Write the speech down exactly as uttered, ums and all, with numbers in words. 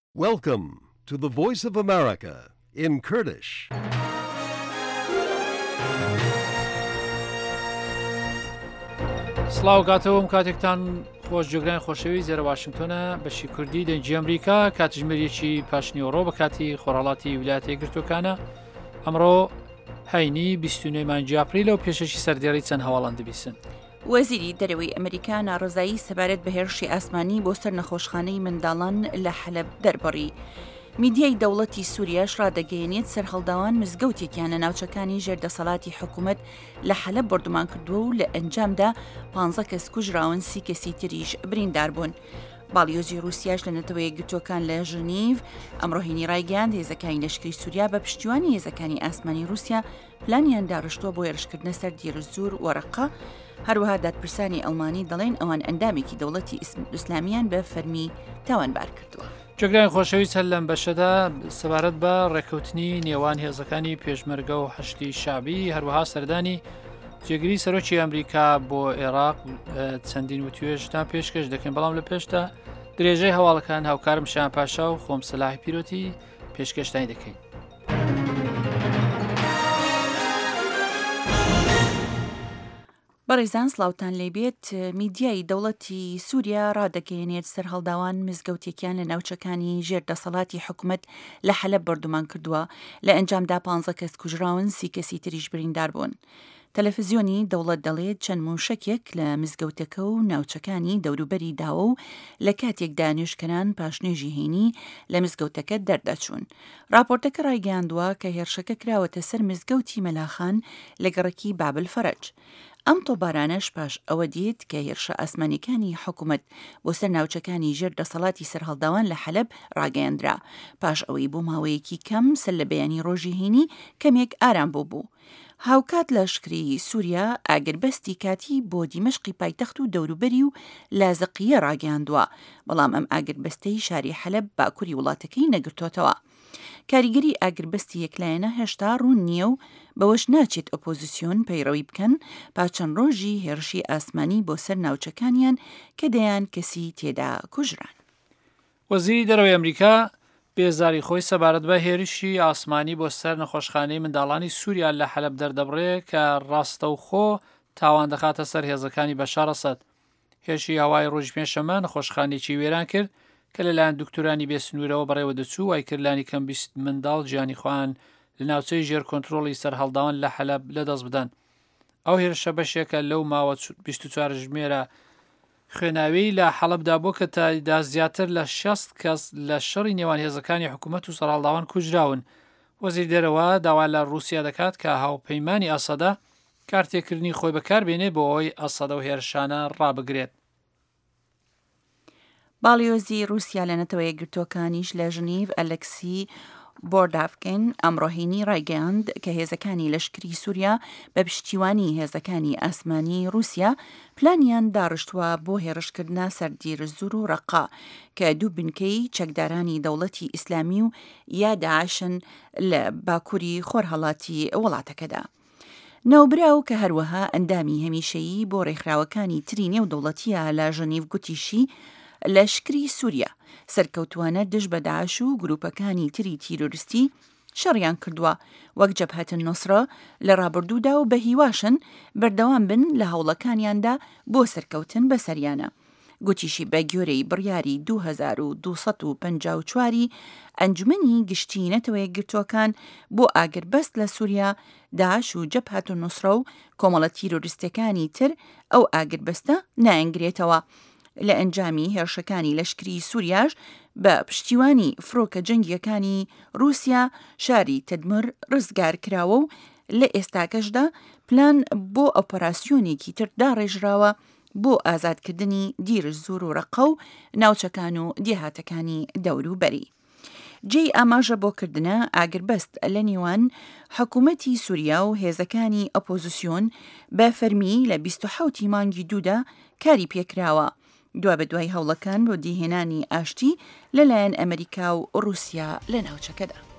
Welcome to the Voice of America in Kurdish. سڵاو کاتەوەم کاتێکتان خۆش جێگران خۆشەوی زێرە واشنگتۆنە بەشی کوردی دەنجی ئەمریکا کاتژمێریەکی پاشنیوەڕۆ بە کاتی خۆڕاڵاتی ویلایەتە یەکگرتووەکانە ئەمڕۆ هەینی بیست و نۆ مانگی ئاپریلە و پێشەشی سەردێڕی چەند هەواڵان دەبیستن. وەزیری دەرەوەی ئەمریکا ناڕزایی سەبارەت بە هێرشی ئاسمانی بۆ سەر نەخۆشخانەی منداڵان لە حەلەب دەربڕی. میدیای دەوڵەتی سووریاش ڕادەگەیەنێت سەرهەڵداوان مزگەوتێکیان لە ناوچەکانی ژێردەسەڵاتی حکوومەت لە حەلەب بردومان کردووە و لە ئەنجامدا پانزە کەس کوژراون سی کەسی تریش بریندار بوون. باڵیۆزی رووسیاش لە نەتەوە یەکگرتووەکان لە ژنیڤ ئەمڕۆهێنی ڕایگەیاند هێزەکانی لەشکری سووریا بە پشتیوانی هێزەکانی ئاسمانی رووسیا پلانیان داڕشتووە بۆ هێرشکردنە سەر دیرزور وەرەقە. هەروەها دادپرسانی ئەڵمانی دەڵێن ئەوان ئەندامێکی دەوڵەتی ئیسلامیان بە فەرمی تاوانبار کردووە. جێگران خۆشەویست هەر لەم بەشەدا سەبارەت بە ڕێکەوتنی نێوان هێزەکانی پێشمەرگە و هەشتی شابی هەروەها سەردانی جێگیری سەرۆکی ئەمریکا بۆ عێراق چەندین وتوێژتان پێشکەش دەکەین، بەڵام لە پێشدا درێژەی هەواڵەکان هاوکارم شایان پاشا و خۆم سەلاحی پیرۆتی پێشکەشتانی دەکەین. بەڕێزان سڵاوتان لێبێت. میدیای دەوڵەتی سووریا ڕادەگەیەنێت سەرهەڵداوان مزگەوتێکیان لە ناوچەکانی ژێردەسەڵاتی حکوومەت لە حەلەب بردومان کردووە، لە ئەنجامدا پانزە کەس کوژراون سی کەسی تریش بریندار بوون. تەلەڤیزیۆنی دەوڵەت دەڵێت چەند موشەکێک لە مزگەوتەکە و ناوچەکانی دەوروبەری داوە و لە کاتێکدا نوێژکەران پاشنێژی هێنی لە مزگەوتەکە دەردەچوون. راپۆرتەکە ڕایگەاندووە کە هێرشەکە کراوەتە سەر مزگەوتی مەلاخان لە گەڕەکی بابل فەرەج. ئەم تۆبارانەش پاش ئەوە دیت کە هێرشە ئاسمانیەکانی حکوومەت بۆ سەر ناوچەکانی ژێردەسەڵاتی سەرهەڵداوان لە حەلەب ڕاگەیاندرا، پاش ئەوەی بۆ ماوەیەکی کەم سەر لە بەیانی ڕۆژی هێنی کەمێک ئارام بۆ بوو. هاوکات لەشکری سووریا ئاگربەستی کاتی بۆ دیمەشقی پایتەخت و دەوروبەری و لازەقیە ڕاگەاندووە، بەڵام ئەم ئاگربەستەی شاری حەلەب باکووری وڵاتەکەی نەگرتوتەوە. کاریگەری ئاگربەستی یەکلایەنە هێشتا ڕوون نییە و بەوەش ناچێت ئۆپۆزیسیۆن پەیڕەوی بکەن پاچەند ڕۆژی هێرشی ئاسمانی بۆ سەر ناوچەکانیان کە دەیان کەسی تێدا کوژران. وەزیری دەرەوەی ئەمریکا بێزاری خۆی سەبارەت بە هێرشی ئاسمانی بۆ سەر نەخۆشخانەی منداڵانی سووریا لە حەلەب دەردەبڕێ کە ڕاستەوخۆ تاوان دەخاتە سەر هێزەکانی بەشار ئەسەد. هێرشی هەوای ڕۆژی پێنجشەممە نەخۆشخانێکی وێران کرد کە لەلایەن دکتۆرانی بێسنوورەوە بەڕێوە دەچوو وای کردلانی کەم بیست منداڵ گیانی خۆیان لە ناوچەی ژێر کۆنتڕۆڵی سەرهەڵداوان لە حەلەب لەدەست بدەن. ئەو هێرشە بەشێکە لەو ماوە بیست و چوار ژمێرە خوێناوی لە حەلەبدا بۆ کە تایدا زیاتر لە شەست کەس لە شەڕی نێوان هێزەکانی حکوومەت و سەرهەڵداوان کوژراون. وەزیر دەرەوە داوا لە رووسیا دەکات کە هاوپەیمانی ئەسەدە کارتێکردنی خۆی بەکاربێنێ بۆ ئەوەی ئەسەدە و هێرشانە ڕابگرێت. باڵیۆزی رووسیا لە نەتەوە یەکگرتووەکانیش لە ژنیڤ ئەلەکسی بۆردافکن ئەمڕۆهێنی ڕایگەاند کە هێزەکانی لەشکری سووریا بە پشتیوانی هێزەکانی ئاسمانی رووسیا پلانیان داڕشتووە بۆ هێرشکردنە سەر دیرزور و ڕەقا کە دوو بنکەی چەکدارانی دەوڵەتی ئیسلامی و یا داعشن لە باکووری خۆرهەڵاتی وڵاتەکەدا. ناوبراو کە هەروەها ئەندامی هەمیشەیی بۆ ڕێکخراوەکانی تری نێو دەوڵەتیە لە ژنیڤ گوتیشی لەشکری سووریا سەرکەوتوانە دژ بە داعش و گروپەکانی تری تیرۆریستی شەڕیان کردووە، وەک جەبهەت نوسرە لە ڕابردوودا و بە هیواشن بەردەوام بن لە هەوڵەکانیاندا بۆ سەرکەوتن بەسەریانە. گوتیشی بە گوێرەی بڕیاری دوو هەزار و دووسەد و پەنجا و چواری ئەنجومەنی گشتی نەتەوە یەکگرتووەکان بۆ ئاگربەست لە سووریا، داعش و جەبهەت نوسرە و کۆمەڵە تیرۆریستەکانی تر ئەو ئاگربەستە نائەنگرێتەوە. لە ئەنجامی هێرشەکانی لەشکری سووریاش بە پشتیوانی فڕۆکە جەنگیەکانی رووسیا شاری تەدمر ڕزگار کراوە و لە ئێستاکەشدا پلان بۆ ئۆپەراسیۆنێکی تر داڕێژراوە بۆ ئازادکردنی دیرزور و ڕەقە و ناوچەکان و دێهاتەکانی دەوروبەری. جێی ئاماژە بۆکردنە ئاگربەست لە نێوان حکوومەتی سووریا و هێزەکانی ئۆپۆزیسیۆن بە فەرمی لە بیست و حەوتی مانگی دوودا کاری پێکراوە، دوا بە دوای هەوڵەکان بۆ دیهێنانی ئاشتی لەلایەن ئەمریکا و رووسیا لە ناوچەکەدا.